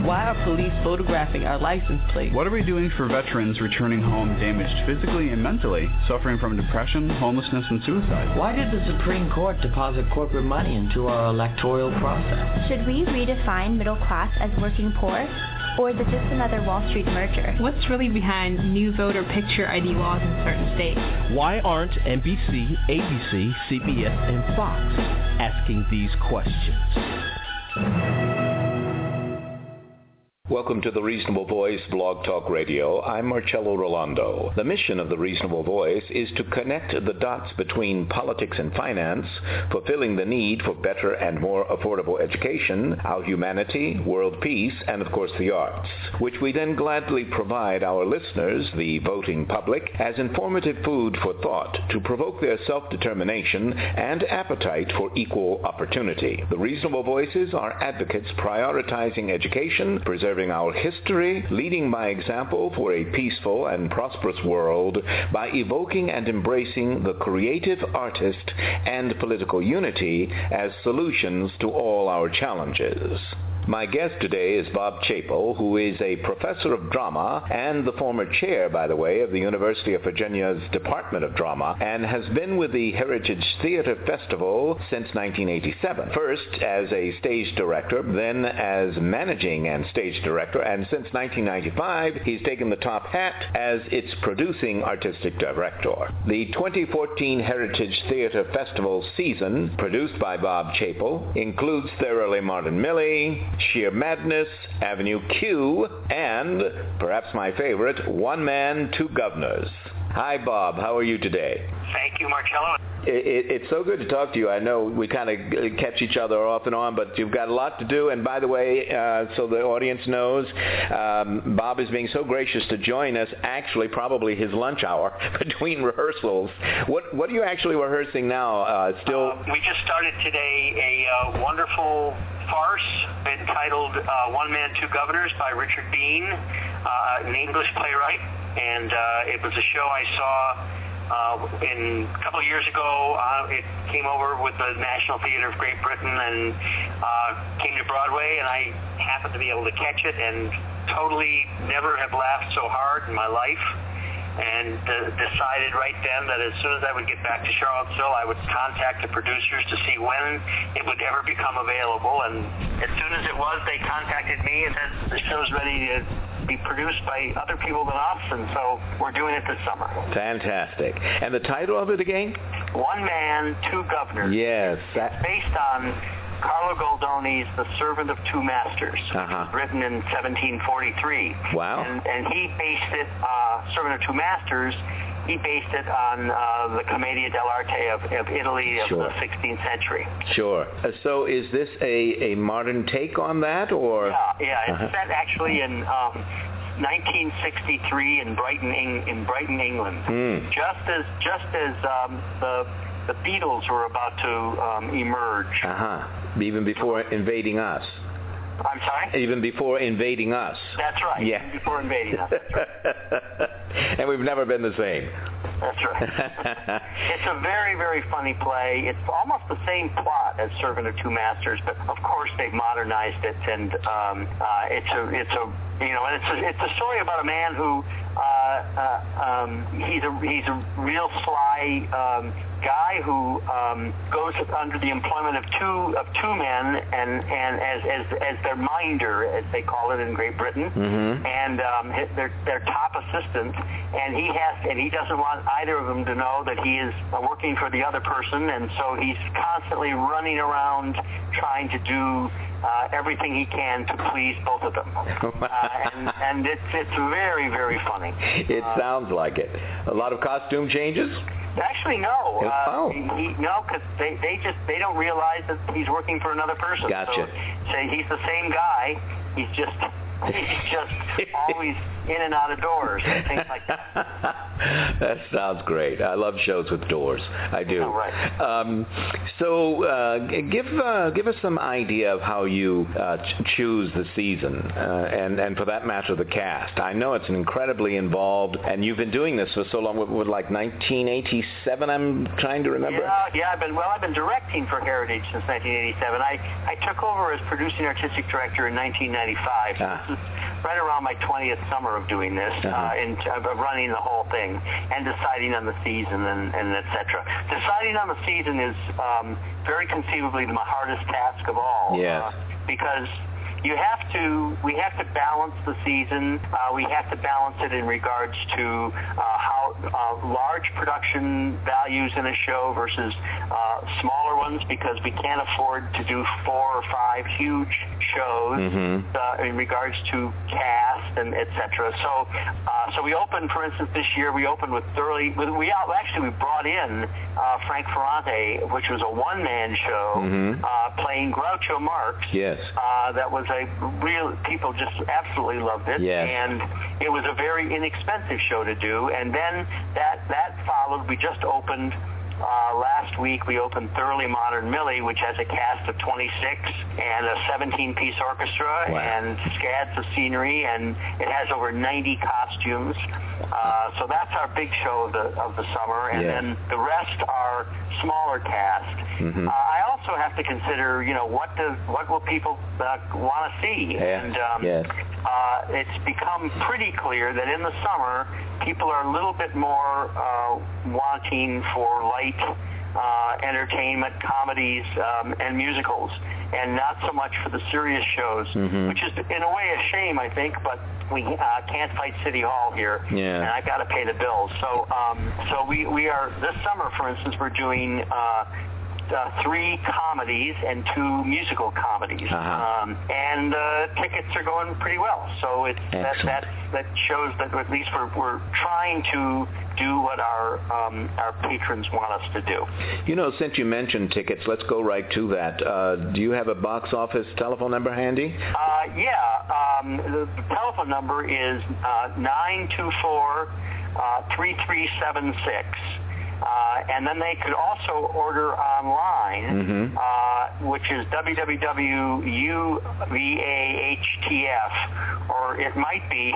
Why are police photographing our license plates? What are we doing for veterans returning home damaged physically and mentally, suffering from depression, homelessness, and suicide? Why did the Supreme Court deposit corporate money into our electoral process? Should we redefine middle class as working poor? Or is it just another Wall Street merger? What's really behind new voter picture ID laws in certain states? Why aren't NBC, ABC, CBS, and Fox asking these questions? Welcome to The Reasonable Voice Blog Talk Radio. I'm Marcello Rolando. The mission of The Reasonable Voice is to connect the dots between politics and finance, fulfilling the need for better and more affordable education, our humanity, world peace, and of course the arts, which we then gladly provide our listeners, the voting public, as informative food for thought to provoke their self-determination and appetite for equal opportunity. The Reasonable Voices are advocates prioritizing education, preserving our history, leading by example for a peaceful and prosperous world by evoking and embracing the creative artist and political unity as solutions to all our challenges. My guest today is Bob Chapel, who is a professor of drama and the former chair, by the way, of the University of Virginia's Department of Drama, and has been with the Heritage Theater Festival since 1987. First as a stage director, then as managing and stage director, and since 1995, he's taken the top hat as its producing artistic director. The 2014 Heritage Theater Festival season, produced by Bob Chapel, includes Thoroughly Martin Millie, Sheer Madness, Avenue Q, and, perhaps my favorite, One Man, Two Governors. Hi, Bob. How are you today? Thank you, Marcello. It's so good to talk to you. I know we kind of catch each other off and on, but you've got a lot to do. And by the way, so the audience knows, Bob is being so gracious to join us, actually probably his lunch hour between rehearsals. What are you actually rehearsing now? We just started today a wonderful farce entitled One Man, Two Governors by Richard Dean, an English playwright. And it was a show I saw a couple of years ago. It came over with the National Theatre of Great Britain and came to Broadway, and I happened to be able to catch it and totally never have laughed so hard in my life, and decided right then that as soon as I would get back to Charlottesville, I would contact the producers to see when it would ever become available. And as soon as it was, they contacted me and said the show's ready to be produced by other people than us, and so we're doing it this summer. Fantastic. And the title of it again? One Man, Two Governors. Yes. It's based on Carlo Goldoni's The Servant of Two Masters, written in 1743. Wow. And he based it, Servant of Two Masters, he based it on the Commedia dell'arte of Italy of the 16th century. Sure. So is this a modern take on that, or? Yeah. It's set actually in 1963 in Brighton, England. Just as the Beatles were about to emerge. Even before invading us. I'm sorry? Even before invading us. That's right. Yeah. Even before invading us. That's right. And we've never been the same. That's right. It's a very, very funny play. It's almost the same plot as Servant of Two Masters, but of course they've modernized it, and it's a story about a man who he's a real sly guy who goes under the employment of two men and as their minder, as they call it in Great Britain, and their top assistant, and he doesn't want either of them to know that he is working for the other person, and so he's constantly running around trying to do everything he can to please both of them. And it's very, very funny. It sounds like it. A lot of costume changes? Actually, no. No, because they don't realize that he's working for another person. Gotcha. So he's the same guy. He's just always in and out of doors and things like that. That sounds great. I love shows with doors. I do. Oh, right. So give us some idea of how you choose the season, and for that matter, the cast. I know it's incredibly involved, and you've been doing this for so long. With like 1987, I'm trying to remember. Yeah. I've been directing for Heritage since 1987. I took over as producing artistic director in 1995. So this is right around my 20th summer of doing this, and running the whole thing and deciding on the season and et cetera. Deciding on the season is very conceivably the hardest task of all. Yes. Because we have to balance the season. We have to balance it in regards to how large production values in a show versus smaller ones, because we can't afford to do 4 or 5 huge shows in regards to cast and et cetera. So we opened, for instance, this year we opened with we brought in Frank Ferrante, which was a one-man show playing Groucho Marx. Yes. That was people just absolutely loved it. Yes. And it was a very inexpensive show to do. And then that followed. We just opened last week. We opened Thoroughly Modern Millie, which has a cast of 26 and a 17-piece orchestra and scads of scenery, and it has over 90 costumes. So that's our big show of the summer, and then the rest are smaller cast. I also have to consider, what will people want to see, and it's become pretty clear that in the summer people are a little bit more wanting for light entertainment, comedies, and musicals, and not so much for the serious shows, which is in a way a shame, I think, but we can't fight City Hall here, and I got to pay the bills. So we are, this summer, for instance, we're doing 3 comedies and 2 musical comedies, and tickets are going pretty well. So it's that shows that at least we're trying to do what our patrons want us to do. Since you mentioned tickets, let's go right to that. Do you have a box office telephone number handy? The telephone number is 924-3376. And then they could also order online, which is www.uvahtf, or it might be,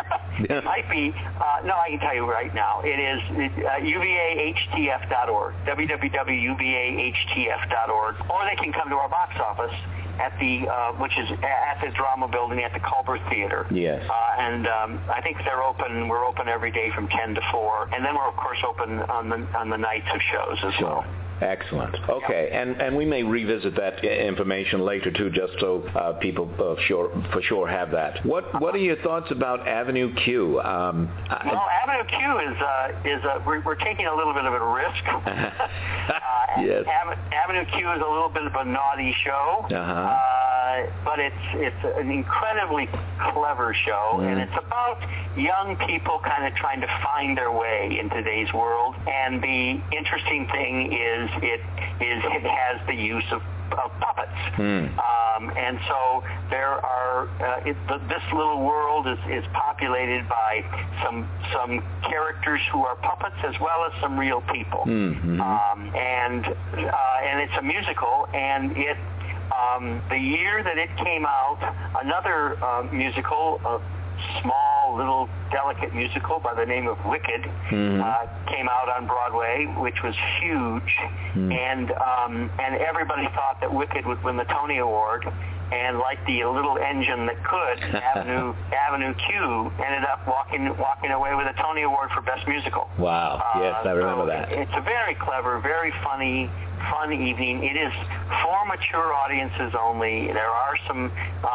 no, I can tell you right now. It is uvahtf.org, www.uvahtf.org, or they can come to our box office at which is at the Drama Building at the Culver Theater. Yes. And I think they're open. We're open every day from 10 to 4, and then we're of course open on the nights of shows as well. Excellent. Okay, and we may revisit that information later too, just so people for sure have that. What are your thoughts about Avenue Q? Well, Avenue Q is we're taking a little bit of a risk. Yes. Avenue Q is a little bit of a naughty show, but it's an incredibly clever show, and it's about young people kind of trying to find their way in today's world. And the interesting thing is it has the use of puppets, and so there are this little world is populated by some characters who are puppets as well as some real people, and it's a musical, and it the year that it came out, another musical, small, little, delicate musical by the name of Wicked came out on Broadway, which was huge, and everybody thought that Wicked would win the Tony Award, and like the little engine that could, Avenue Q ended up walking away with a Tony Award for Best Musical. Wow! Yes, I remember that. It's a very clever, very fun evening. It is for mature audiences only. There are some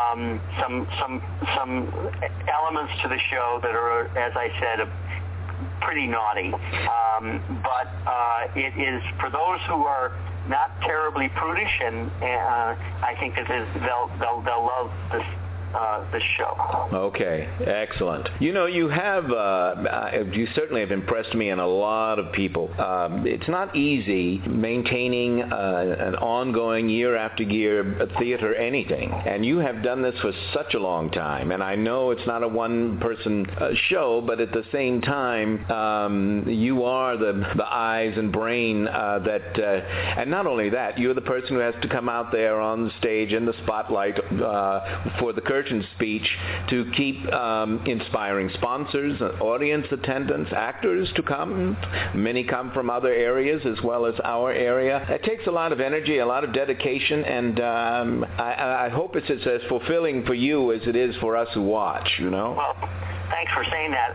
elements to the show that are, as I said, pretty naughty. But it is for those who are not terribly prudish, and I think that they'll love this show. Okay, excellent. You know, you certainly have impressed me and a lot of people. It's not easy maintaining an ongoing year after year theater anything, and you have done this for such a long time, and I know it's not a one-person show, but at the same time, you are the eyes and brain and not only that, you're the person who has to come out there on the stage in the spotlight for the curtain speech to keep inspiring sponsors, audience attendance, actors to come. Many come from other areas as well as our area. It takes a lot of energy, a lot of dedication, and I hope it's as fulfilling for you as it is for us who watch, you know? Well, thanks for saying that.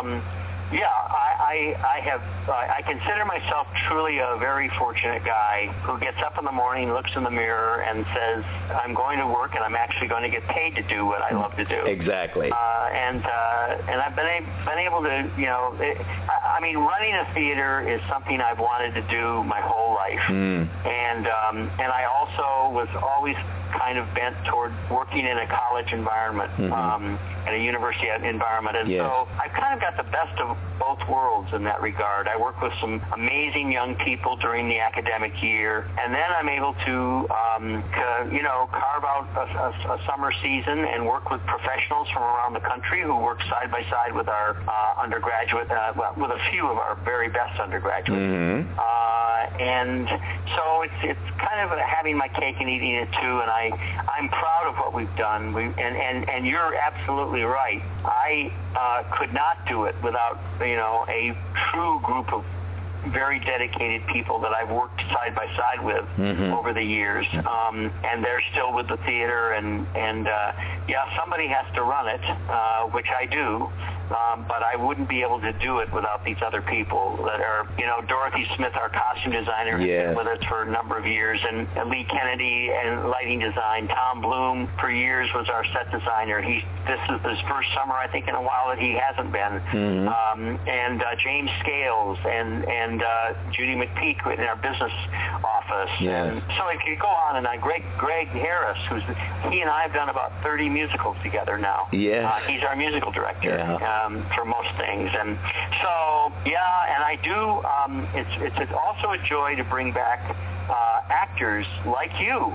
I consider myself truly a very fortunate guy who gets up in the morning, looks in the mirror, and says, I'm going to work and I'm actually going to get paid to do what I love to do. Exactly. And I've been able to, running a theater is something I've wanted to do my whole life. And I also was always kind of bent toward working in a college environment, in a university environment. And so I've kind of got the best of both worlds in that regard. I work with some amazing young people during the academic year, and then I'm able to, carve out a summer season and work with professionals from around the country who work side by side with our undergraduate, with a few of our very best undergraduates. And so it's kind of having my cake and eating it too, and I'm proud of what we've done. And you're absolutely right. I could not do it without a true group of very dedicated people that I've worked side by side with over the years, and they're still with the theater, and somebody has to run it, which I do. But I wouldn't be able to do it without these other people that are, Dorothy Smith, our costume designer, has been with us for a number of years, and Lee Kennedy and lighting design. Tom Bloom, for years, was our set designer. This is his first summer, I think, in a while that he hasn't been. And James Scales and Judy McPeak in our business office. And so if you go on, and Greg Harris, he and I have done about 30 musicals together now. He's our musical director. For most things, and so and I do. It's also a joy to bring back actors like you.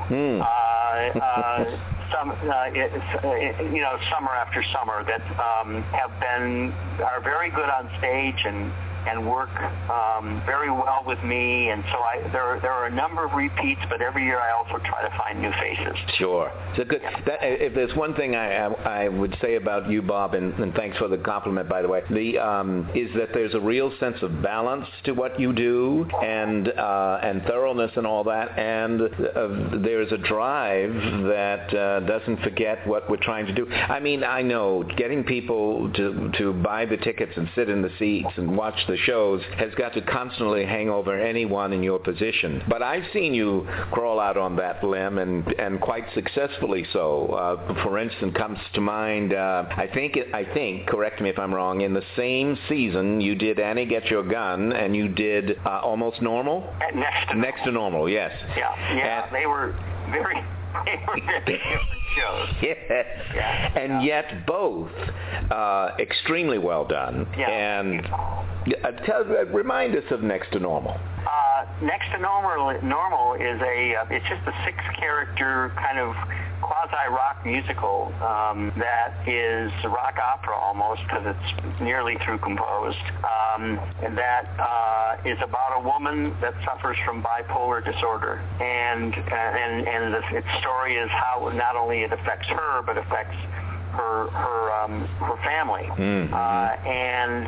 Summer after summer that are very good on stage and work very well with me, and so there are a number of repeats, but every year I also try to find new faces. Sure. So good. If there's one thing I would say about you, Bob, and thanks for the compliment, by the way, is that there's a real sense of balance to what you do, and thoroughness and all that, and there's a drive that doesn't forget what we're trying to do. I mean, I know getting people to buy the tickets and sit in the seats and watch the shows has got to constantly hang over anyone in your position. But I've seen you crawl out on that limb, and quite successfully so. For instance, comes to mind, I think, correct me if I'm wrong, in the same season you did Annie Get Your Gun, and you did Almost Normal? Next to Normal, yes. Yeah, they were very different shows. And yet both extremely well done. And remind us of Next to Normal. Next to Normal is it's just a 6-character kind of quasi-rock musical that is rock opera almost, because it's nearly through composed, and that is about a woman that suffers from bipolar disorder, and its story is how not only it affects her, but affects her family, and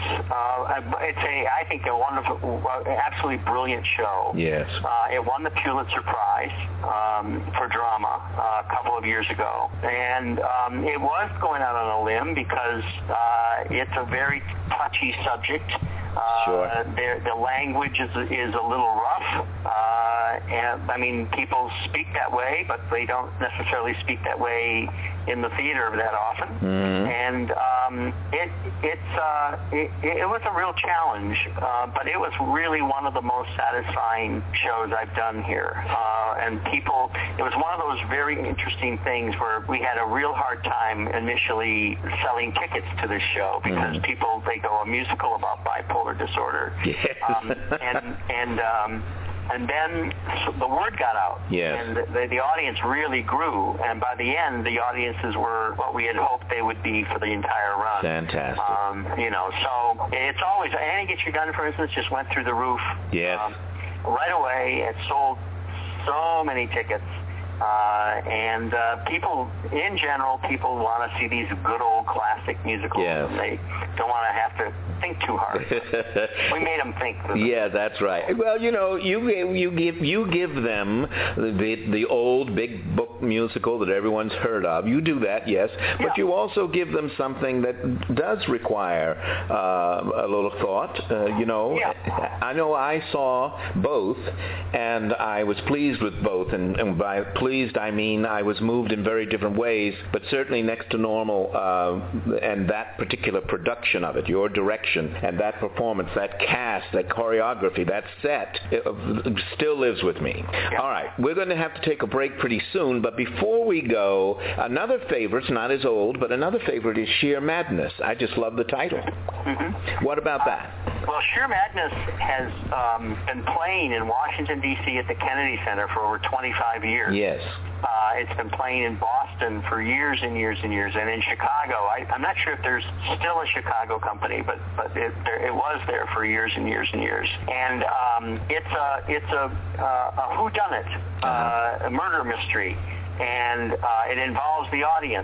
I think a wonderful, absolutely brilliant show. Yes, it won the Pulitzer Prize for drama a couple of years ago, and it was going out on a limb because it's a very touchy subject. The language is a little rough, and I mean, people speak that way, but they don't necessarily speak that way in the theater that often. And it was a real challenge, but it was really one of the most satisfying shows I've done here. and people, it was one of those very interesting things where we had a real hard time initially selling tickets to this show because people, they go, a musical about bipolar disorder. Yes. And then the word got out, and the audience really grew, and by the end, the audiences were what we had hoped they would be for the entire run. Fantastic. So it's always, Annie Get Your Gun, for instance, just went through the roof. Yes. Right away. It sold so many tickets. And people, in general, people want to see these good old classic musicals. Yes. And they don't want to have to think too hard. We made them think. Yeah, that's right. Well, you give them the old big book musical that everyone's heard of. You do that, yes, but you also give them something that does require a little thought. I know I saw both, and I was pleased with both, and by pleased I mean I was moved in very different ways, but certainly Next to Normal and that particular production of it, your direction and that performance, that cast, that choreography, that set, still lives with me. All right, we're going to have to take a break pretty soon, but before we go, another favorite, not as old, but another favorite is Sheer Madness. I just love the title. What about that? Well, Sheer Madness has been playing in Washington, D.C. at the Kennedy Center for over 25 years. Yes. It's been playing in Boston for years and years and years, and in Chicago. I'm not sure if there's still a Chicago company, but it was there for years and years and years. And it's a whodunit, a murder mystery. And it involves the audience,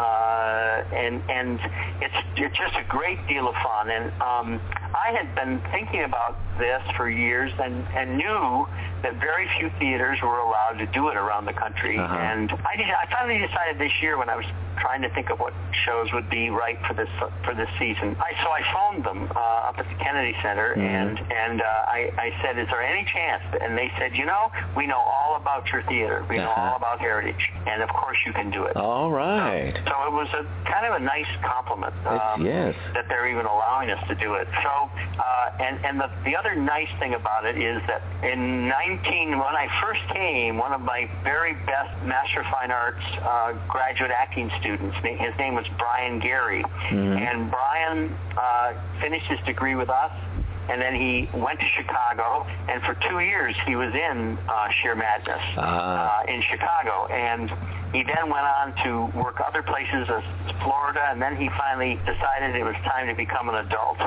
and it's just a great deal of fun. And I had been thinking about this for years and knew that very few theaters were allowed to do it around the country. And I finally decided this year, when I was trying to think of what shows would be right for this season. So I phoned them up at the Kennedy Center, and I said, "Is there any chance?" And they said, "We know all about your theater. We know all about Heritage, and of course you can do it." All right. So it was a kind of a nice compliment that they're even allowing us to do it. So and the other nice thing about it is that when I first came, one of my very best Master of Fine Arts graduate acting students, his name was Brian Gary, and Brian finished his degree with us, and then he went to Chicago, and for 2 years he was in Sheer Madness in Chicago, and he then went on to work other places as Florida, and then he finally decided it was time to become an adult.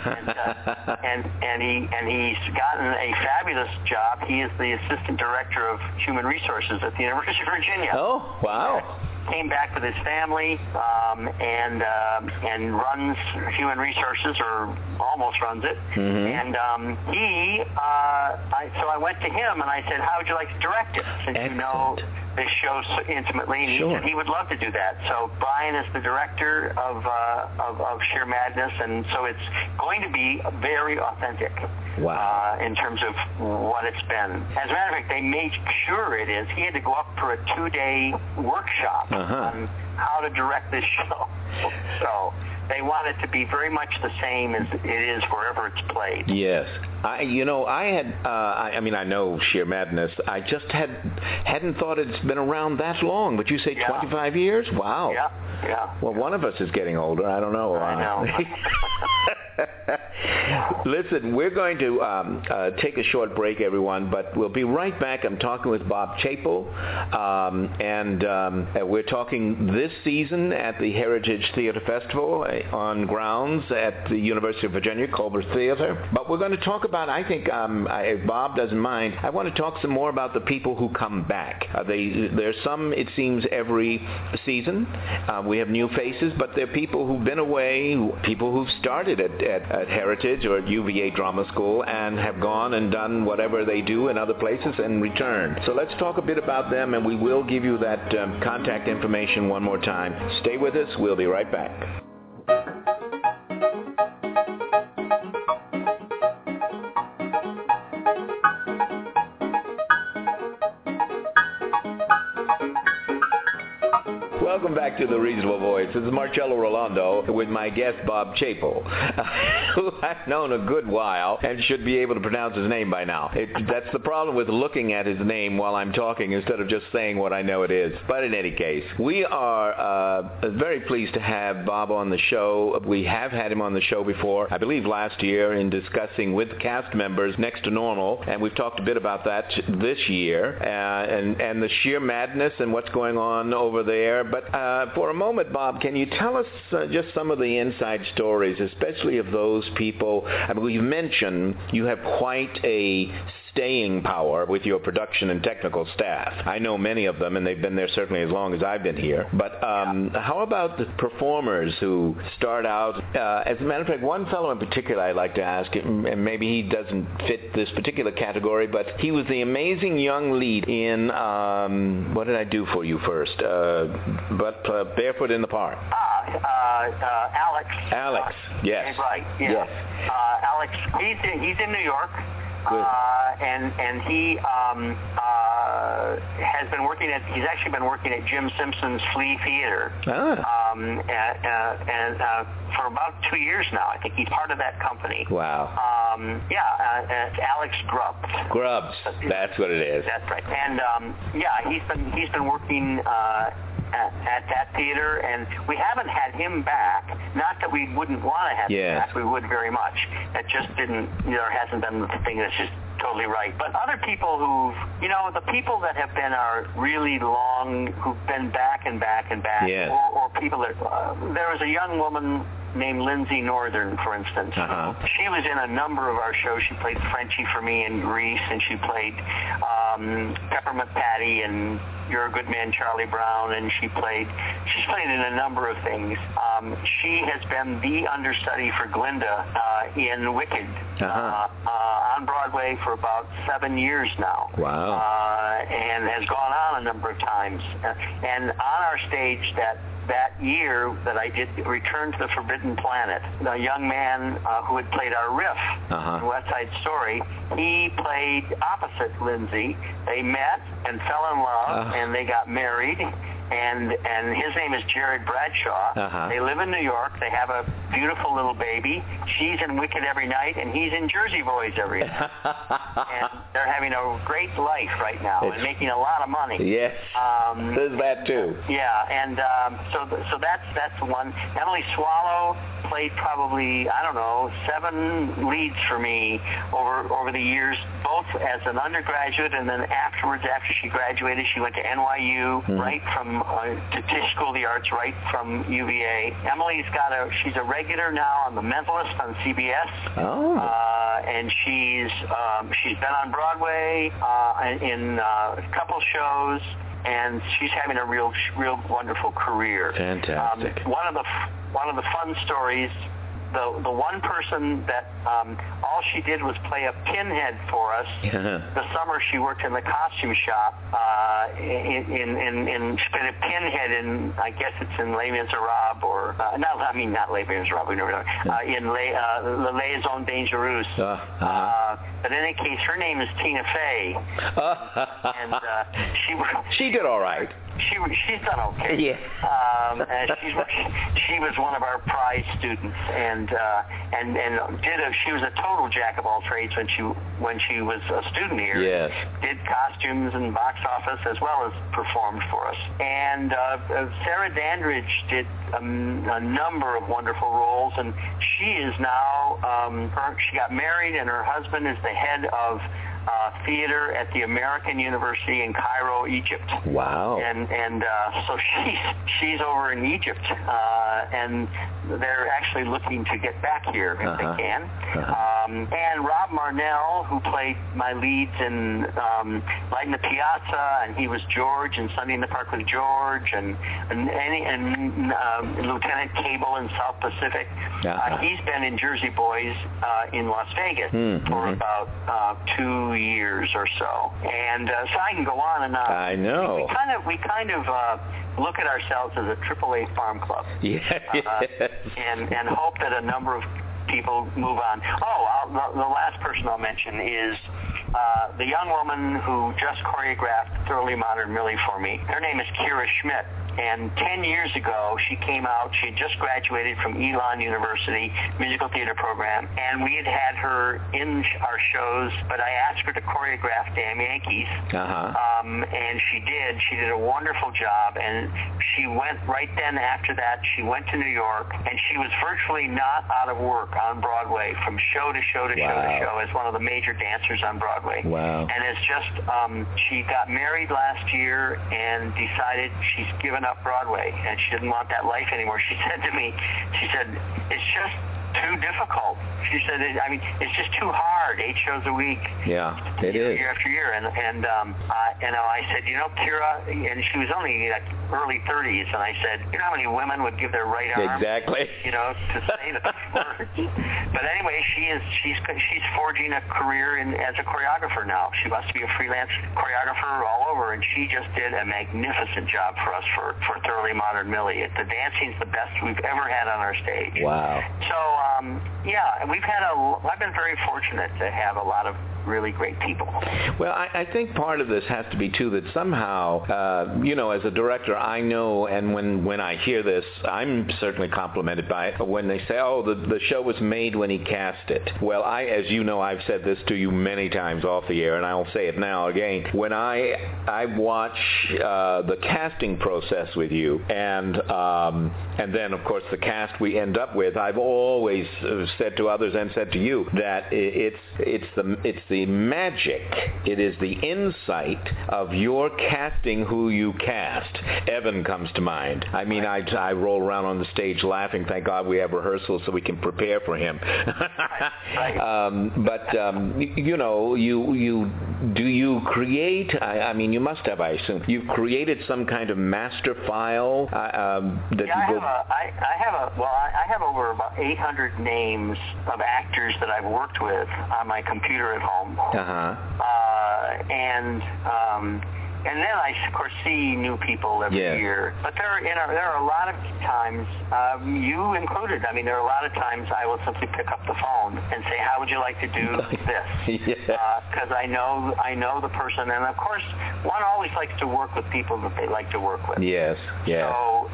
and he's gotten a fabulous job. He is the assistant director of human resources at the University of Virginia. Oh, wow. Came back with his family and runs human resources, or almost runs it. And so I went to him and I said, "How would you like to direct it, since you know this show so intimately?" And he said he would love to do that. So Brian is the director of Sheer Madness, and so it's going to be very authentic. Wow. In terms of what it's been. As a matter of fact, they made sure it is. He had to go up for a 2-day workshop on how to direct this show. So they want it to be very much the same as it is wherever it's played. Yes. I know Sheer Madness. I just hadn't thought it's been around that long. But you say 25 years? Wow. Yeah. Well, one of us is getting older. I don't know. I know. Listen, we're going to take a short break, everyone, but we'll be right back. I'm talking with Bob Chapel, and we're talking this season at the Heritage Theater Festival on grounds at the University of Virginia, Culver Theater. But we're going to talk about, I think, if Bob doesn't mind, I want to talk some more about the people who come back. There's some, it seems, every season. We have new faces, but there are people who've been away, people who've started at Heritage or at UVA Drama School and have gone and done whatever they do in other places and returned. So let's talk a bit about them, and we will give you that contact information one more time. Stay with us. We'll be right back. Welcome back to The Reasonable Voice. This is Marcello Rolando with my guest, Bob Chapel, who I've known a good while and should be able to pronounce his name by now. That's the problem with looking at his name while I'm talking instead of just saying what I know it is. But in any case, we are very pleased to have Bob on the show. We have had him on the show before, I believe last year, in discussing with cast members Next to Normal, and we've talked a bit about that this year, and the sheer madness and what's going on over there. But for a moment, Bob, can you tell us just some of the inside stories, especially of those people? I mean, we've mentioned you have quite a staying power with your production and technical staff. I know many of them, and they've been there certainly as long as I've been here. But how about the performers who start out? As a matter of fact, one fellow in particular I'd like to ask, and maybe he doesn't fit this particular category, but he was the amazing young lead in, what did I do for you first? Barefoot in the Park. Alex. Alex, yes. Right, yeah. Yes. Alex, he's in New York. And he has been working he's actually been working at Jim Simpson's Flea Theater. And for about 2 years now. I think he's part of that company. Wow. It's Alex Grubbs. Grubbs, that's what it is. That's right. And he's been working at that theater, and we haven't had him back. Not that we wouldn't want to have him back. We would very much. That just there hasn't been the thing that's just totally right. But other people the people that have been really long, who've been back and back and back, or people that, there was a young woman named Lindsay Northern, for instance. She was in a number of our shows. She played Frenchie for me in Grease, and she played Peppermint Patty and You're a Good Man, Charlie Brown, and she's played in a number of things. She has been the understudy for Glinda in Wicked on Broadway for about 7 years now. Wow. And has gone on a number of times. And on our stage that year that I did Return to the Forbidden Planet, the young man who had played our Riff in West Side Story, he played opposite Lindsay. They met and fell in love, and they got married. And his name is Jared Bradshaw. They live in New York. They have a beautiful little baby. She's in Wicked every night, and he's in Jersey Boys every night. And they're having a great life right now and making a lot of money. Yes, there's that too. Yeah, and so that's one. Emily Swallow played probably, 7 leads for me over the years, both as an undergraduate and then afterwards, after she graduated, she went to NYU, right from to Tisch School of the Arts, right from UVA. Emily's she's a regular now on The Mentalist on CBS. And she's been on Broadway in a couple shows, and she's having a real wonderful career. Fantastic. One of the fun stories, the one person that all she did was play a pinhead for us. The summer she worked in the costume shop she played a pinhead in, I guess it's in Les Miserables, or not Les Miserables, we never know, in Le Liaison Dangereuse. But in any case, her name is Tina Fey, and she did all right. She's done okay. Yeah. And she was one of our prize students, and she was a total jack of all trades when she was a student here. Yes. Did costumes and box office as well as performed for us. And Sarah Dandridge did a number of wonderful roles, and she is now she got married, and her husband is the head of theater at the American University in Cairo, Egypt. Wow. And so she's over in Egypt, and they're actually looking to get back here if they can. And Rob Marnell, who played my leads in Light in the Piazza, and he was George in Sunday in the Park with George, and Lieutenant Cable in South Pacific. He's been in Jersey Boys in Las Vegas for about 2 years or so. And so I can go on and on. I know. We kind of look at ourselves as a AAA farm club. And hope that a number of people move on. The last person I'll mention is the young woman who just choreographed Thoroughly Modern Millie for me. Her name is Kira Schmidt. And 10 years ago, she came out. She had just graduated from Elon University musical theater program, and we had her in our shows, but I asked her to choreograph Damn Yankees, and she did. She did a wonderful job, and she went right then after that, she went to New York, and she was virtually not out of work on Broadway from show to show to show to show as one of the major dancers on Broadway. Wow. And it's just, she got married last year and decided she's given up Broadway, and she didn't want that life anymore. She said to me, it's just too difficult. She said, it's just too hard, 8 shows a week. Yeah, it is. Year after year. And I said, Kira, and she was only like early 30s, and I said, you know how many women would give their right arm? Exactly. To say the words. But anyway, she's forging a career as a choreographer now. She wants to be a freelance choreographer all over, and she just did a magnificent job for us for Thoroughly Modern Millie. The dancing's the best we've ever had on our stage. Wow. So, I've been very fortunate to have a lot of really great people. Well, I think part of this has to be, too, that somehow, as a director, I know, and when I hear this, I'm certainly complimented by it, when they say, the show was made when he cast it. Well, as you know, I've said this to you many times off the air, and I'll say it now again. When I watch the casting process with you, and then, of course, the cast we end up with, I've always said to others and said to you that it's the magic, it is the insight of your casting who you cast. Evan comes to mind. I mean, I roll around on the stage laughing. Thank God we have rehearsals so we can prepare for him. You create? I mean, you must have. I assume you've created some kind of master file that I have over about 800 names of actors that I've worked with on my computer at home. And then I, of course, see new people every year. But there are a lot of times, you included, there are a lot of times I will simply pick up the phone and say, how would you like to do this? Because I know the person. And, of course, one always likes to work with people that they like to work with. Yes, yes.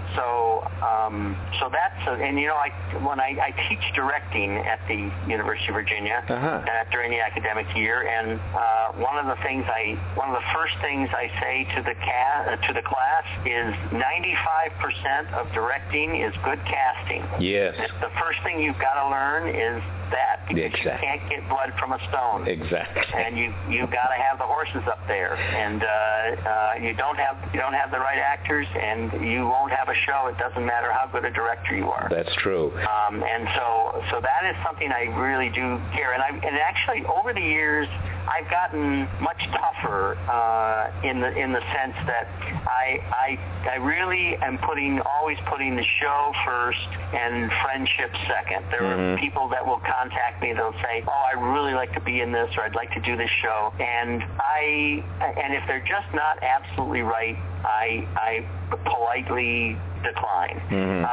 So that's, when I teach directing at the University of Virginia during the academic year, and one of the first things I say to the class is 95% of directing is good casting. Yes. The first thing you've got to learn is that, because you can't get blood from a stone. Exactly. And you've got to have the horses up there, and you don't have the right actors, and you won't have a show. It doesn't matter how good a director you are. That's true. And so that is something I really do care. And actually over the years I've gotten much tougher in the sense that I really am always putting the show first and friendship second. There are people that will contact me. They'll say, "Oh, I'd really like to be in this," or "I'd like to do this show," and if they're just not absolutely right, I politely decline.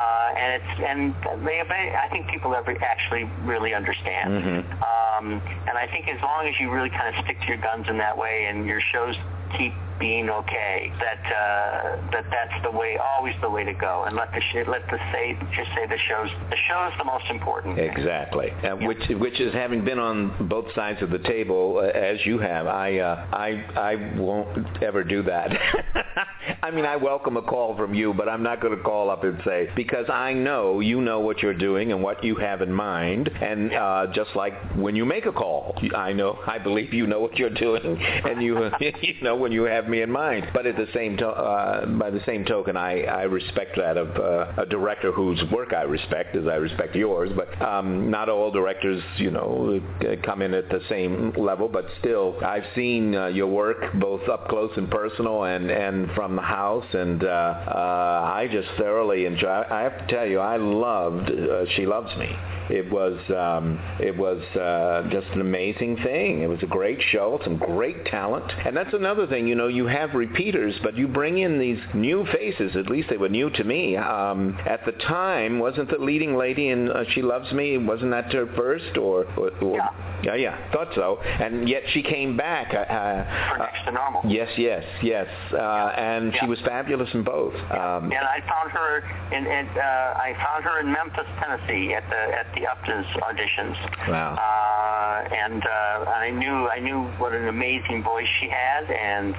I think people actually really understand. And I think as long as you really kind of stick to your guns in that way, and your shows keep being okay, that's always the way to go, and just say the show's the most important. Exactly. Which is, having been on both sides of the table as you have, I won't ever do that. I welcome a call from you, but I'm not going to call up and say, because I know you know what you're doing and what you have in mind, and just like when you make a call, I believe you know what you're doing, and you know when you have me in mind. But at the same by the same token, I respect that of a director whose work I respect, as I respect yours. But not all directors, come in at the same level. But still, I've seen your work both up close and personal, and from the house, and I just thoroughly enjoy. I have to tell you, I loved She Loves Me. It was just an amazing thing. It was a great show, some great talent. And that's another thing, you have repeaters, but you bring in these new faces. At least they were new to me. At the time, wasn't the leading lady in She Loves Me, wasn't that her first? Or Yeah, thought so. And yet she came back. For Next to Normal. Yes. And she was fabulous in both. And I found her in Memphis, Tennessee, at the Upton's auditions. Wow. And I knew what an amazing voice she had, and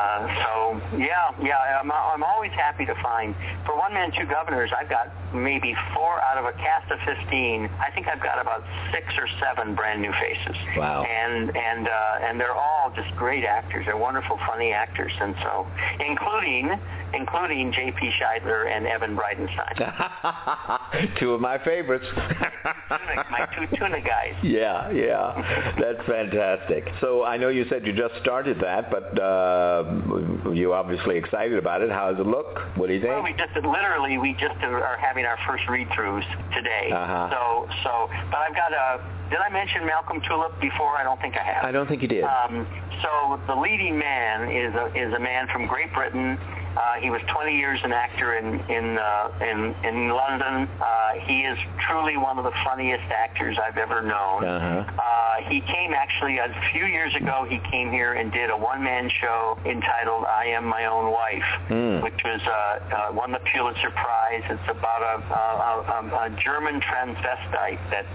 I'm always happy to find. For One Man, Two Governors, I've got maybe 4 out of a cast of 15. I think I've got about 6 or 7 brand new faces. Wow. And they're all just great actors. They're wonderful, funny actors, and so including J.P. Scheidler and Evan Bridenstine. 2 of my favorites. My 2 tuna guys. Yeah. That's fantastic. So I know you said you just started that, but you're obviously excited about it. How does it look? What do you think? Well, we just are having our first read-throughs today. Uh-huh. But I've got did I mention Malcolm Tulip before? I don't think I have. I don't think you did. So the leading man is a man from Great Britain. He was 20 years an actor in London. He is truly one of the funniest actors I've ever known. He came actually a few years ago. He came here and did a one-man show entitled "I Am My Own Wife," which was won the Pulitzer Prize. It's about a German transvestite that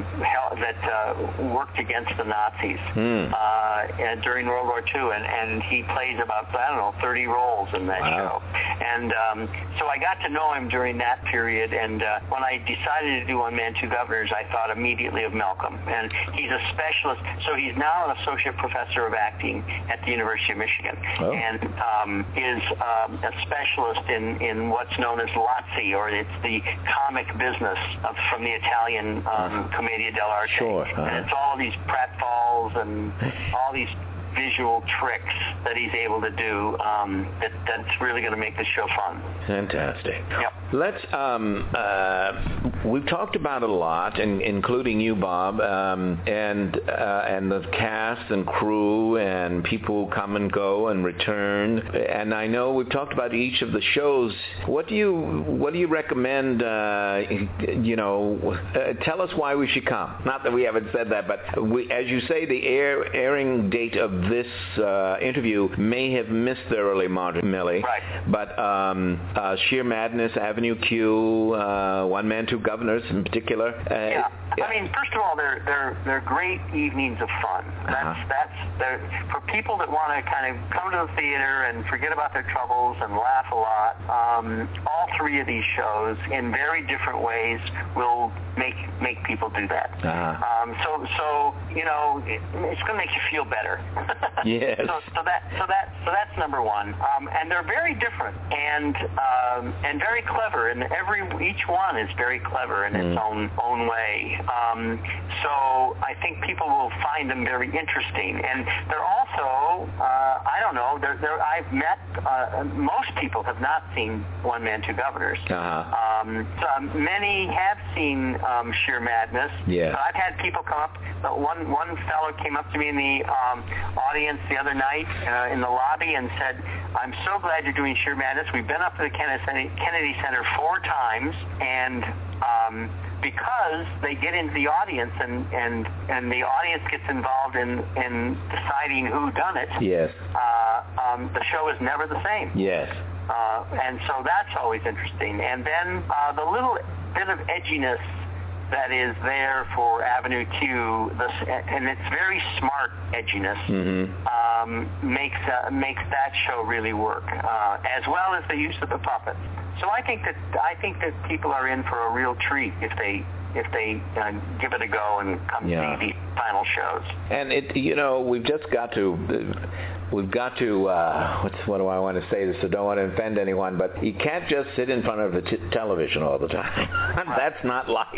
worked against the Nazis during World War II, and he plays about 30 roles in that show. And so I got to know him during that period, and when I decided to do One Man, Two Governors, I thought immediately of Malcolm. And he's a specialist, so he's now an associate professor of acting at the University of Michigan, and is a specialist in what's known as Lazzi, or it's the comic business from the Italian Commedia dell'arte. Sure. And it's all of these pratfalls and all these visual tricks that he's able to do that's really going to make the show fun. Fantastic. Yep. Let's we've talked about it a lot, including you, Bob, and the cast and crew and people who come and go and return. And I know we've talked about each of the shows. What do you recommend? Tell us why we should come. Not that we haven't said that, but as you say, the airing date of this interview may have missed the early Martin Millie. Right. But Sheer Madness, Avenue Q, One Man, Two Governors in particular. I mean, first of all, they're great evenings of fun. That's for people that want to kind of come to the theater and forget about their troubles and laugh a lot. All 3 of these shows, in very different ways, will make people do that. So it's going to make you feel better. Yes. So that's number one. And they're very different and very clever, and each one is very clever in its own way. So I think people will find them very interesting, and they're also I don't know. I've met most people have not seen One Man, Two Governors. So many have seen Sheer Madness. Yeah. I've had people come up. One fellow came up to me in the audience the other night in the lobby and said, "I'm so glad you're doing Sheer Madness. We've been up to the Kennedy Center 4 times, and because they get into the audience and the audience gets involved in deciding who done it. Yes. The show is never the same. Yes. And so that's always interesting. And then the little bit of edginess that is there for Avenue Q, and it's very smart edginess, makes that show really work, as well as the use of the puppets. So I think that people are in for a real treat if they give it a go and come see the final shows. And we've just got to. We've got to, what do I want to say this? I don't want to offend anyone, but you can't just sit in front of the television all the time. That's not life.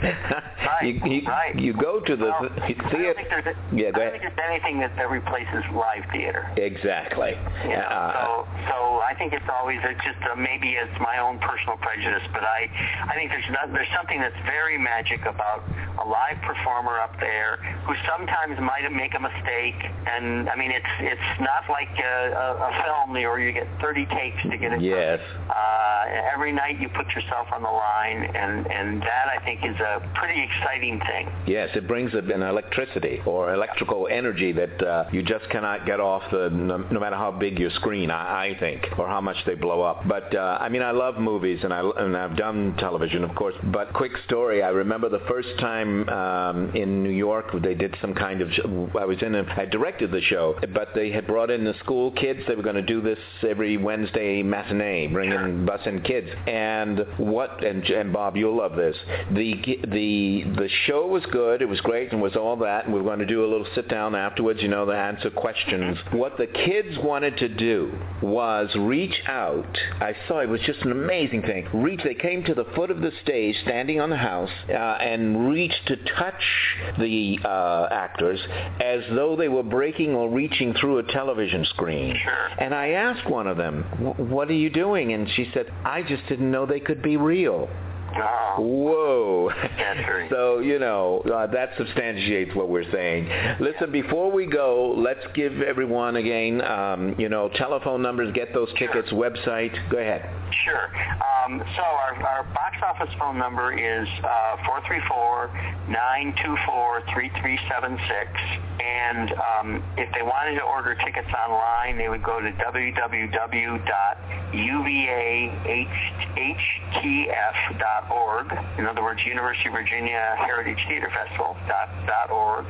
You go to the theater. I don't think there's anything that replaces live theater. Exactly. So I think it's always maybe it's my own personal prejudice, but I think there's something that's very magic about a live performer up there who sometimes might make a mistake. And I mean, it's not like a film where you get 30 takes to get it. Yes. Every night you put yourself on the line, and that I think is a pretty exciting thing. Yes, it brings an electricity or electrical energy that you just cannot get off no matter how big your screen, I think, or how much they blow up. But I mean, I love movies, and I've done television, of course. But quick story, I remember the first time in New York they did some kind of I directed the show, but they had brought in the school kids. They were going to do this every Wednesday matinee, bus in kids. And Bob, you'll love this. The show was good. It was great and was all that. And we were going to do a little sit down afterwards, to answer questions. What the kids wanted to do was reach out. I saw it was just an amazing thing. They came to the foot of the stage, standing on the house, and reached to touch the actors as though they were breaking or reaching through a television screen. Sure. And I asked one of them, "What are you doing?" And she said, "I just didn't know they could be real." Oh. Whoa. That's so, that substantiates what we're saying. Listen, before we go, let's give everyone again, telephone numbers, get those tickets, website. Go ahead. Sure. So our box office phone number is 434-924-3376. And if they wanted to order tickets online, they would go to www.uvahtf.org. In other words, University of Virginia Heritage Theater Festival.org.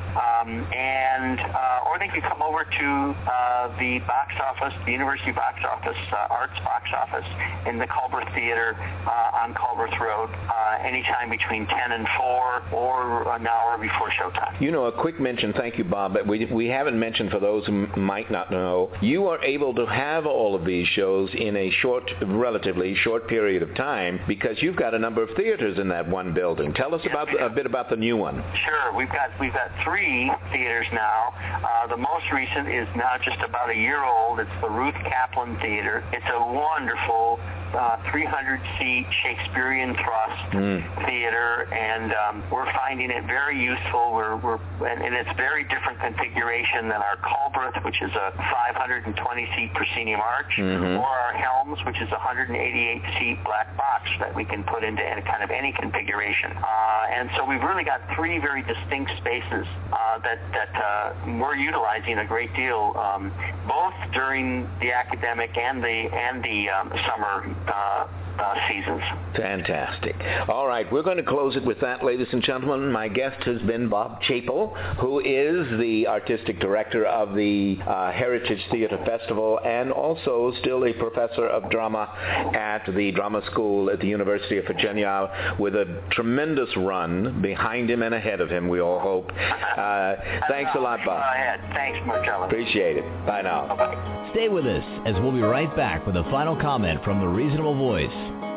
Or they could come over to the box office, the University box office, Arts box office in the Culbreth Theater on Culbreth Road anytime between 10 and 4 or an hour before showtime. A quick mention, thank you, Bob, but we haven't mentioned, for those who might not know, you are able to have all of these shows in a relatively short period of time because you've got a number of theaters in that one building. Tell us a bit about the new one. Sure. We've got 3 theaters now. The most recent is now just about a year old. It's the Ruth Kaplan Theater. It's a wonderful 300-seat Shakespearean thrust theater, and we're finding it very useful. And it's very different configuration than our Culbreth, which is a 520-seat proscenium arch, or our Helms, which is a 188-seat black box that we can put into any configuration. And so we've really got 3 very distinct spaces that we're utilizing a great deal, both during the academic and the summer seasons. Fantastic. All right, we're going to close it with that, ladies and gentlemen. My guest has been Bob Chapel, who is the artistic director of the Heritage Theater Festival and also still a professor of drama at the Drama School at the University of Virginia, with a tremendous run behind him and ahead of him, we all hope. Thanks a lot, Bob. Thanks, Marcello. Appreciate it. Bye now. Bye-bye. Stay with us as we'll be right back with a final comment from the Reasonable Voice.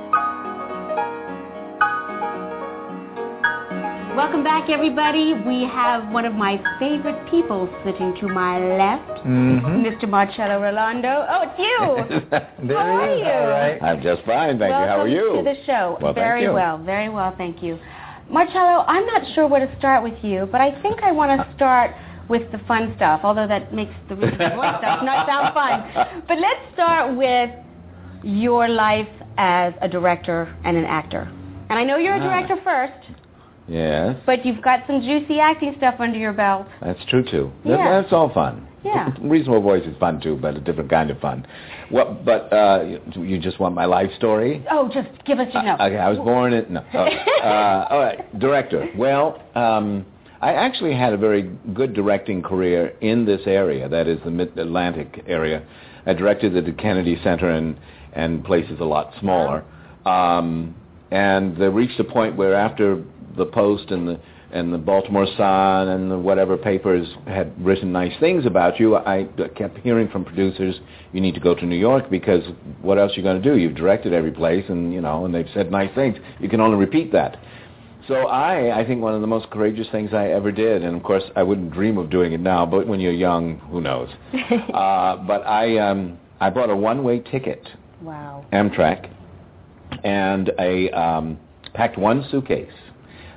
Welcome back, everybody. We have one of my favorite people sitting to my left, Mr. Marcello Rolando. Oh, it's you. How are you? All right. I'm just fine, thank you. How are you? Welcome to the show. Well, very well, thank you. Marcello, I'm not sure where to start with you, but I think I want to start with the fun stuff, although that makes the Reasonable Voice stuff not sound fun. But let's start with your life as a director and an actor. And I know you're a director first. Yes. But you've got some juicy acting stuff under your belt. That's true, too. Yeah. That's all fun. Yeah. Reasonable Voice is fun, too, but a different kind of fun. Well, but you just want my life story? Oh, just give us your note. Okay, I was born in... No. All right, director. Well, I actually had a very good directing career in this area, that is the Mid-Atlantic area. I directed at the Kennedy Center and places a lot smaller. And they reached a point where after the Post and the Baltimore Sun and the whatever papers had written nice things about you, I kept hearing from producers, you need to go to New York because what else are you going to do? You've directed every place and they've said nice things. You can only repeat that. So I think one of the most courageous things I ever did, and of course I wouldn't dream of doing it now, but when you're young, who knows? But I bought a one-way ticket, wow, Amtrak, and I packed one suitcase,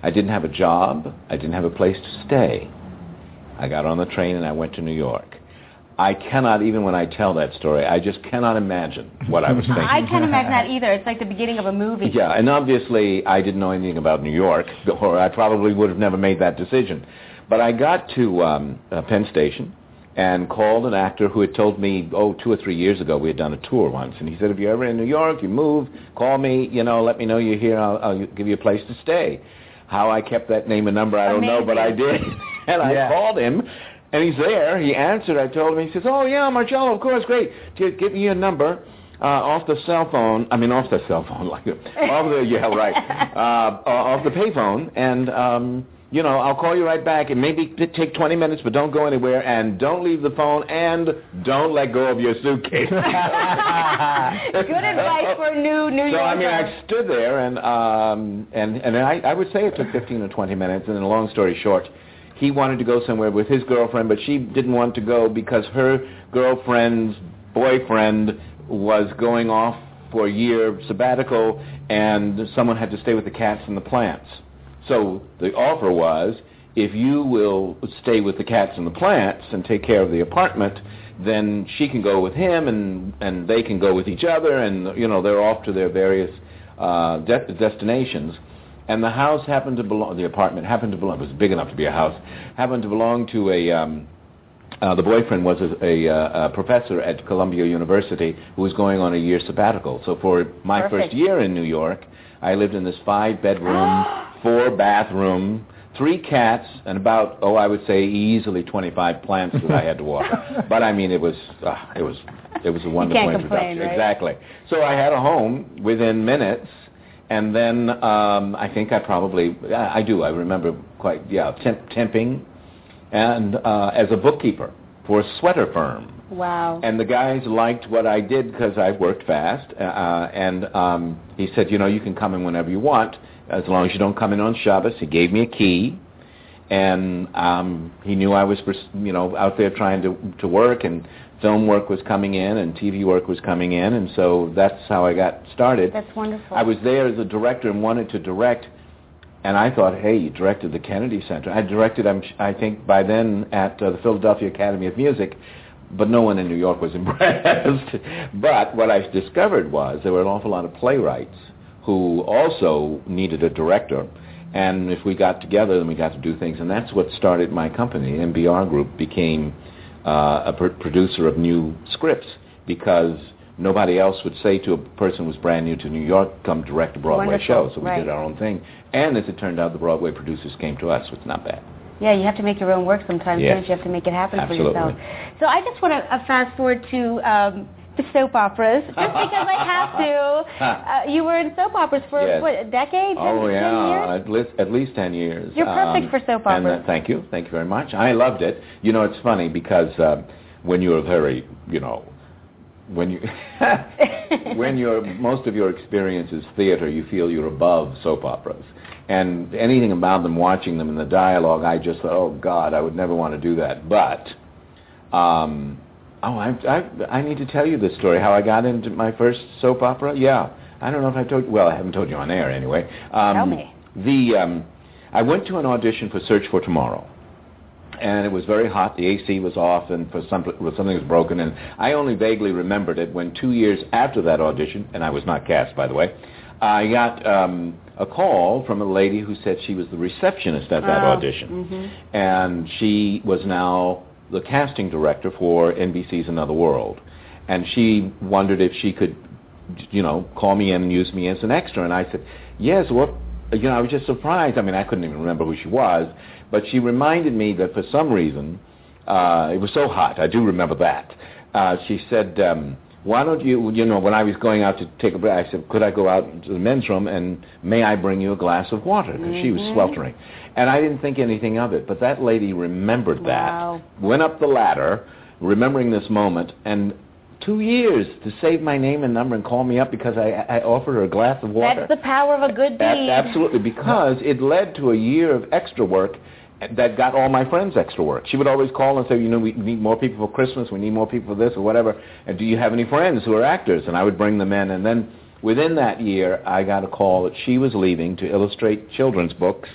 I didn't have a job. I didn't have a place to stay. I got on the train and I went to New York. I cannot, even when I tell that story, I just cannot imagine what I was thinking. I can't imagine that either. It's like the beginning of a movie. Yeah, and obviously I didn't know anything about New York, or I probably would have never made that decision. But I got to Penn Station and called an actor who had told me, 2 or 3 years ago, we had done a tour once. And he said, if you're ever in New York, you move, call me, let me know you're here, I'll give you a place to stay. How I kept that name and number, I don't know, but I did. And I called him, and he's there. He answered. I told him, he says, oh, yeah, Marcello, of course, great. Give me your number off the cell phone. I mean, off the cell phone, off the payphone, and, I'll call you right back. It may take 20 minutes, but don't go anywhere, and don't leave the phone, and don't let go of your suitcase. Good advice for New York. So, I mean, I stood there, and I would say it took 15 or 20 minutes, and then, long story short, he wanted to go somewhere with his girlfriend, but she didn't want to go because her girlfriend's boyfriend was going off for a year sabbatical, and someone had to stay with the cats and the plants. So the offer was, if you will stay with the cats and the plants and take care of the apartment, then she can go with him, and they can go with each other, and they're off to their various destinations. And the house happened to belong, the apartment happened to belong, it was big enough to be a house, happened to belong to the boyfriend was a professor at Columbia University who was going on a year sabbatical. So for my first year in New York, I lived in this 5-bedroom, 4-bathroom, 3 cats, and about, I would say easily 25 plants that I had to water. But I mean, it was a wonderful introduction. Right? Exactly. So I had a home within minutes. And then I think I remember quite, temping, and as a bookkeeper for a sweater firm. Wow. And the guys liked what I did because I worked fast. And he said, you can come in whenever you want, as long as you don't come in on Shabbos. He gave me a key. And he knew I was, out there trying to work, and film work was coming in, and TV work was coming in, and so that's how I got started. That's wonderful. I was there as a director and wanted to direct, and I thought, hey, you directed the Kennedy Center. I directed, I think, by then at the Philadelphia Academy of Music, but no one in New York was impressed. But what I discovered was there were an awful lot of playwrights who also needed a director. And if we got together, then we got to do things. And that's what started my company. MBR Group became a producer of new scripts, because nobody else would say to a person who was brand new to New York, come direct a Broadway show. So we did our own thing. And as it turned out, the Broadway producers came to us, which is not bad. Yeah, you have to make your own work sometimes, don't you? You have to make it happen for yourself. So I just want to fast forward to the soap operas, just because I have to. You were in soap operas for, what, a decade? 10 years? At least 10 years. You're perfect for soap operas. And, thank you very much. I loved it. It's funny because when you're very, when most of your experience is theater, you feel you're above soap operas. And anything about them, watching them in the dialogue, I just thought, oh God, I would never want to do that. But I need to tell you this story, how I got into my first soap opera. Yeah, I don't know if I told you. Well, I haven't told you on air anyway. Tell me. I went to an audition for Search for Tomorrow, and it was very hot. The AC was off, and something was broken. And I only vaguely remembered it when 2 years after that audition, and I was not cast, by the way, I got a call from a lady who said she was the receptionist at that audition, and she was now the casting director for NBC's Another World, and she wondered if she could, call me in and use me as an extra. And I said, yes. I was just surprised. I mean, I couldn't even remember who she was, but she reminded me that for some reason, it was so hot. I do remember that. She said, why don't you, when I was going out to take a break, I said, could I go out to the men's room and may I bring you a glass of water? Because she was sweltering. And I didn't think anything of it, but that lady remembered that, went up the ladder, remembering this moment, and 2 years to save my name and number and call me up because I offered her a glass of water. That's the power of a good deed. Absolutely, because it led to a year of extra work that got all my friends extra work. She would always call and say, we need more people for Christmas, we need more people for this or whatever, and do you have any friends who are actors? And I would bring them in, and then within that year, I got a call that she was leaving to illustrate children's books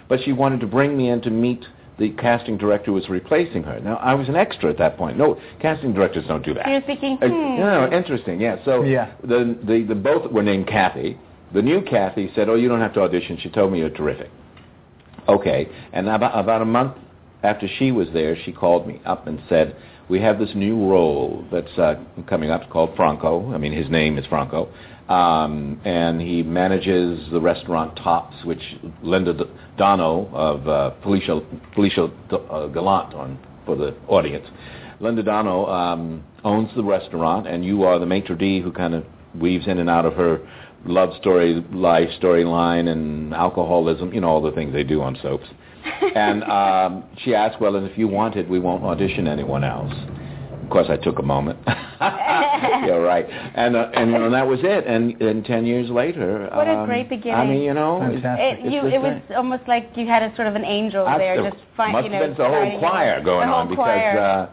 but she wanted to bring me in to meet the casting director who was replacing her. Now, I was an extra at that point. No, casting directors don't do that. You're thinking, interesting, yeah. So the both were named Kathy. The new Kathy said, oh, you don't have to audition. She told me you're terrific. Okay, and about a month after she was there, she called me up and said, we have this new role that's coming up called Franco. I mean, his name is Franco. And he manages the restaurant Tops, which Linda Dono of Felicia Gallant for the audience. Linda Dono owns the restaurant, and you are the maitre d' who kind of weaves in and out of her love story, life storyline, and alcoholism, all the things they do on soaps. And she asked, well, and if you want it, we won't audition anyone else. Of course, I took a moment. Yeah, right. And that was it. And 10 years later... What a great beginning. I mean, Fantastic. It was almost like you had a sort of an angel there. Must have been the whole choir going on because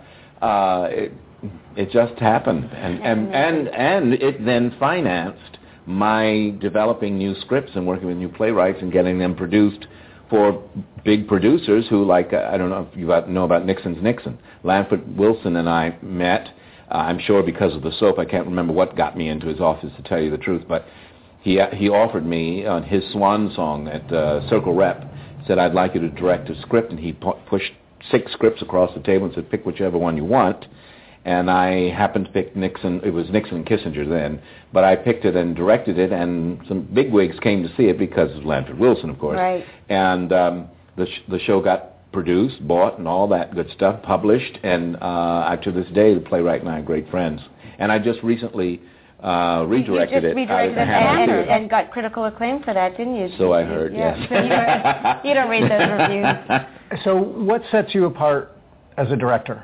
it just happened. And it then financed my developing new scripts and working with new playwrights and getting them produced for big producers who, like, I don't know if you know about Nixon's Nixon. Lanford Wilson and I met, I'm sure because of the soap. I can't remember what got me into his office, to tell you the truth, but he offered me on his swan song at Circle Rep, said, I'd like you to direct a script, and he pushed 6 scripts across the table and said, pick whichever one you want. And I happened to pick Nixon. It was Nixon and Kissinger then, but I picked it and directed it, and some bigwigs came to see it because of Lanford Wilson, of course. Right. And the show got produced, bought, and all that good stuff, published, and to this day, the playwright and I are great friends. And I just recently redirected it. And got critical acclaim for that, didn't you? So I heard, yes. So you don't read those reviews. So what sets you apart as a director?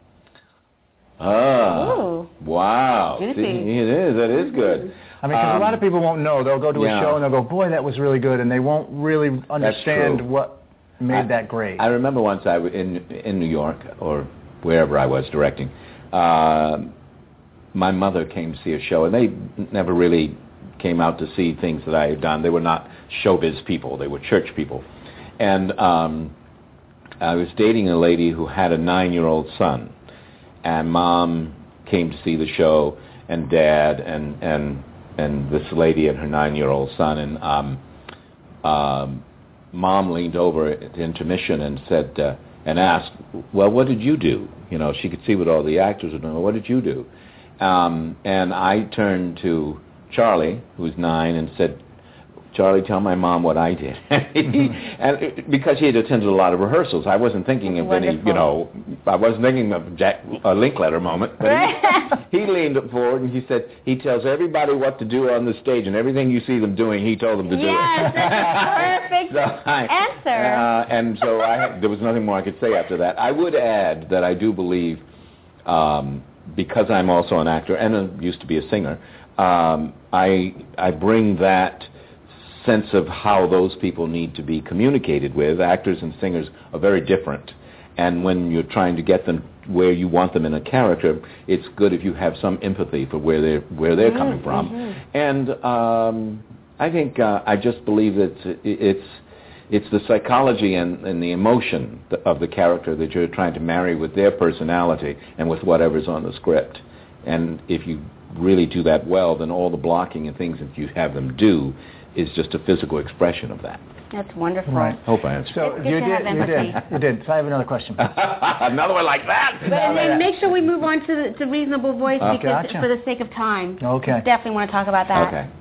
Wow. Juicy. It is. That is good. I mean, because a lot of people won't know. They'll go to a show and they'll go, boy, that was really good, and they won't really understand what made that great. I remember once I was in New York, or wherever I was directing, my mother came to see a show, and they never really came out to see things that I had done. They were not showbiz people. They were church people. And I was dating a lady who had a 9-year-old son. And Mom came to see the show, and Dad, and this lady and her 9-year-old son. And Mom leaned over at intermission and said, and asked, well, what did you do? She could see what all the actors were doing. What did you do? And I turned to Charlie, who's 9, and said, Charlie, tell my mom what I did. And because he had attended a lot of rehearsals, I wasn't thinking of any, I wasn't thinking of Jack Linkletter moment. But he leaned forward and he said, he tells everybody what to do on the stage, and everything you see them doing, he told them to do it. Yes, that's a perfect answer. And so there was nothing more I could say after that. I would add that I do believe, because I'm also an actor and used to be a singer, I bring that sense of how those people need to be communicated with. Actors and singers are very different, and when you're trying to get them where you want them in a character, it's good if you have some empathy for where they're coming from. And I think I just believe that it's the psychology and the emotion of the character that you're trying to marry with their personality and with whatever's on the script. And if you really do that well, then all the blocking and things that you have them do is just a physical expression of that. That's wonderful. Right. Hope I answered. So you did. So I have another question. Another one like that? But then make sure we move on to Reasonable Voice because for the sake of time. Okay. We definitely want to talk about that. Okay.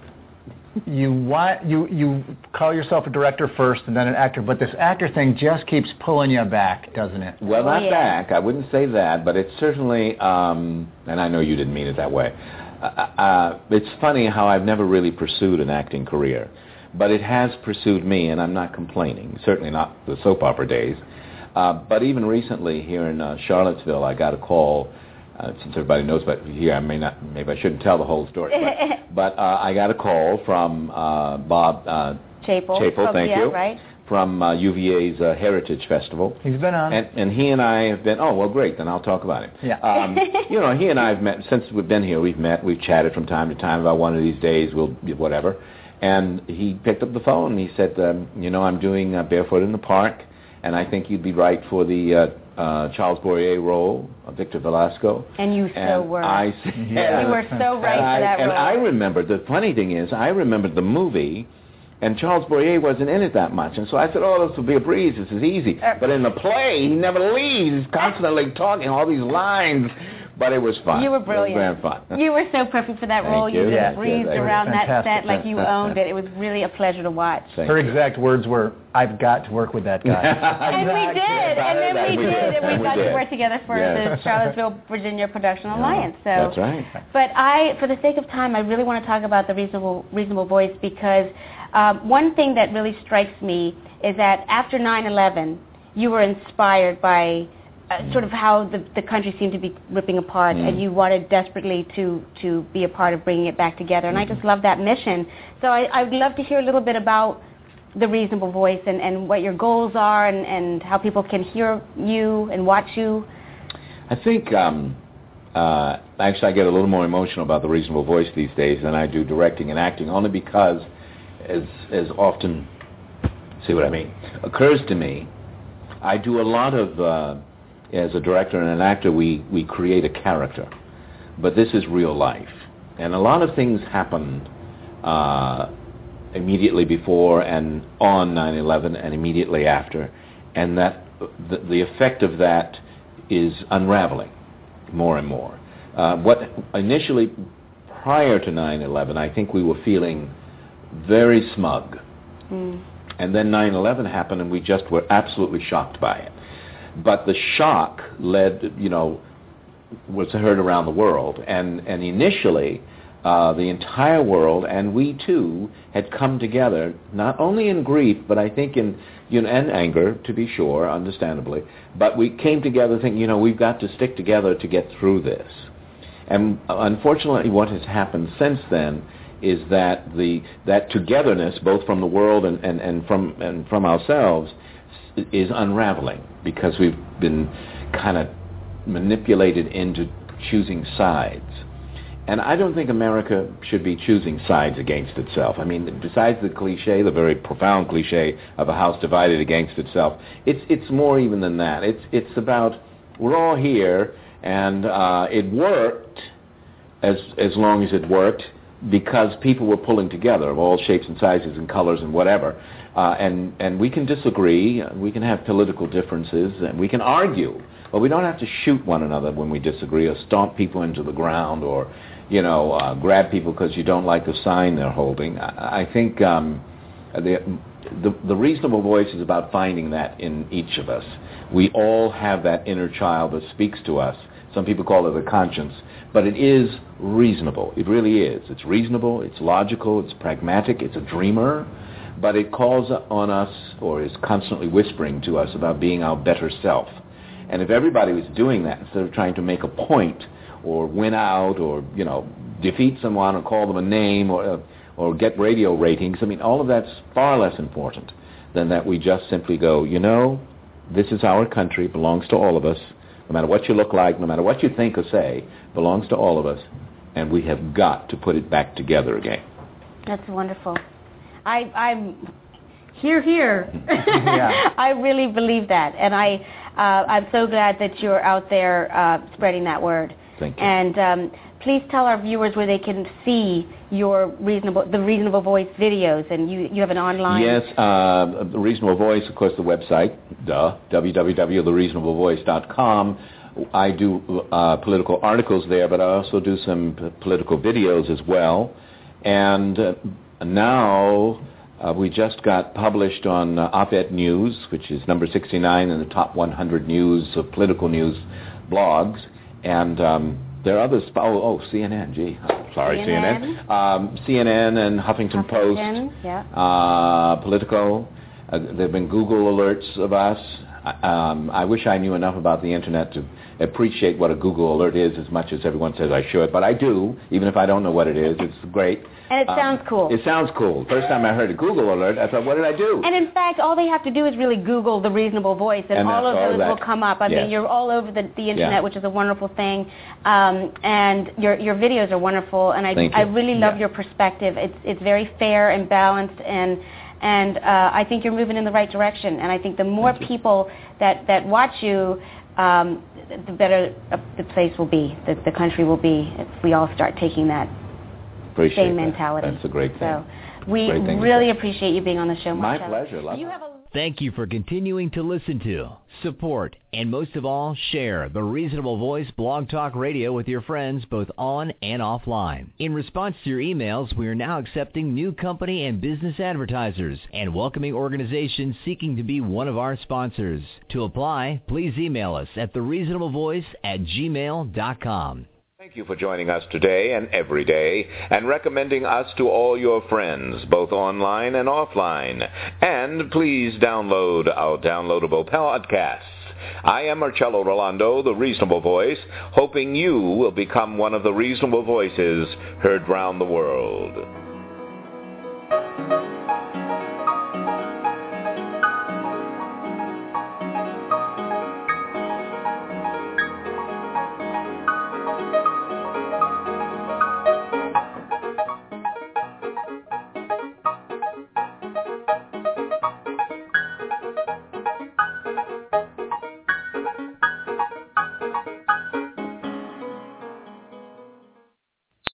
You call yourself a director first and then an actor, but this actor thing just keeps pulling you back, doesn't it? Well, not back. I wouldn't say that, but it's certainly, and I know you didn't mean it that way. It's funny how I've never really pursued an acting career, but it has pursued me, and I'm not complaining. Certainly not the soap opera days. But even recently here in Charlottesville, I got a call. Since everybody knows about here, maybe I shouldn't tell the whole story. But I got a call from Bob Chapel, thank you. Right. From UVA's Heritage Festival. He's been on. And he and I have been, well, great, then I'll talk about him. Yeah. He and I have met, since we've been here, we've chatted from time to time about one of these days, we'll whatever. And he picked up the phone and he said, I'm doing Barefoot in the Park, and I think you'd be right for the Charles Boyer role, Victor Velasco. And you so were. I said, you were so right for that role. And I remembered, the funny thing is, I remembered the movie, and Charles Boyer wasn't in it that much. And so I said, this will be a breeze, this is easy. But in the play, he never leaves. He's constantly talking all these lines. But it was fun. You were brilliant. It was very fun. You were so perfect for that role. You just breezed around that set like you owned it. It was really a pleasure to watch. Her exact words were, "I've got to work with that guy." And we did. And then we did. And we got to work together for the Charlottesville, Virginia Production Alliance. So, that's right. But for the sake of time, I really want to talk about the Reasonable Voice, because one thing that really strikes me is that after 9/11, you were inspired by sort of how the country seemed to be ripping apart, and you wanted desperately to be a part of bringing it back together. And I just love that mission. So I'd love to hear a little bit about the Reasonable Voice and what your goals are and how people can hear you and watch you. I think, actually, I get a little more emotional about the Reasonable Voice these days than I do directing and acting, only because, as often, see what I mean, occurs to me, I do a lot of... as a director and an actor, we create a character. But this is real life. And a lot of things happened immediately before and on 9/11 and immediately after. And that the effect of that is unraveling more and more. What initially, prior to 9/11, I think we were feeling very smug. And then 9/11 happened and we just were absolutely shocked by it. But the shock was heard around the world, and initially the entire world and we too had come together, not only in grief, but I think in and anger, to be sure, understandably. But we came together thinking, we've got to stick together to get through this. And unfortunately, what has happened since then is that that togetherness, both from the world and from ourselves, is unraveling, because we've been kind of manipulated into choosing sides. And I don't think America should be choosing sides against itself. I mean, besides the cliche, the very profound cliche of a house divided against itself, it's more even than that. It's about, we're all here, and it worked as long as it worked because people were pulling together of all shapes and sizes and colors and whatever. And we can disagree, we can have political differences, and we can argue, but we don't have to shoot one another when we disagree, or stomp people into the ground, or grab people because you don't like the sign they're holding. I think the Reasonable Voice is about finding that in each of us. We all have that inner child that speaks to us. Some people call it a conscience, but it is reasonable. It really is. It's reasonable, it's logical, it's pragmatic, it's a dreamer. But it calls on us, or is constantly whispering to us about being our better self. And if everybody was doing that, instead of trying to make a point, or win out, or defeat someone, or call them a name, or get radio ratings, I mean, all of that's far less important than that we just simply go, this is our country, belongs to all of us, no matter what you look like, no matter what you think or say, belongs to all of us, and we have got to put it back together again. That's wonderful. I'm here. Yeah. I really believe that, and I'm so glad that you're out there spreading that word. Thank you. And please tell our viewers where they can see your the Reasonable Voice videos, and you have an online. Yes, the Reasonable Voice, of course, the website, www.thereasonablevoice.com. I do political articles there, but I also do some political videos as well, and. Now, we just got published on Op-Ed News, which is number 69 in the top 100 political news blogs. And there are others. CNN, CNN. CNN and Huffington Post. Yeah. Politico. There have been Google alerts of us. I wish I knew enough about the Internet to appreciate what a Google alert is as much as everyone says I should, but I do, even if I don't know what it is. It's great. And it sounds cool. It sounds cool. First time I heard a Google alert, I thought, what did I do? And in fact, all they have to do is really Google The Reasonable Voice, and all of those will come up. I mean, you're all over the Internet, which is a wonderful thing. And your videos are wonderful, and I really love your perspective. It's very fair and balanced, and I think you're moving in the right direction. And I think the more people that watch you, the better the place will be, the country will be, if we all start taking that same mentality. That's a great thing. So we really appreciate you being on the show, Marcello. My pleasure. Thank you for continuing to listen to, support, and most of all, share The Reasonable Voice Blog Talk Radio with your friends both on and offline. In response to your emails, we are now accepting new company and business advertisers and welcoming organizations seeking to be one of our sponsors. To apply, please email us at thereasonablevoice@gmail.com. Thank you for joining us today and every day and recommending us to all your friends, both online and offline. And please download our downloadable podcasts. I am Marcello Rolando, the Reasonable Voice, hoping you will become one of the reasonable voices heard round the world.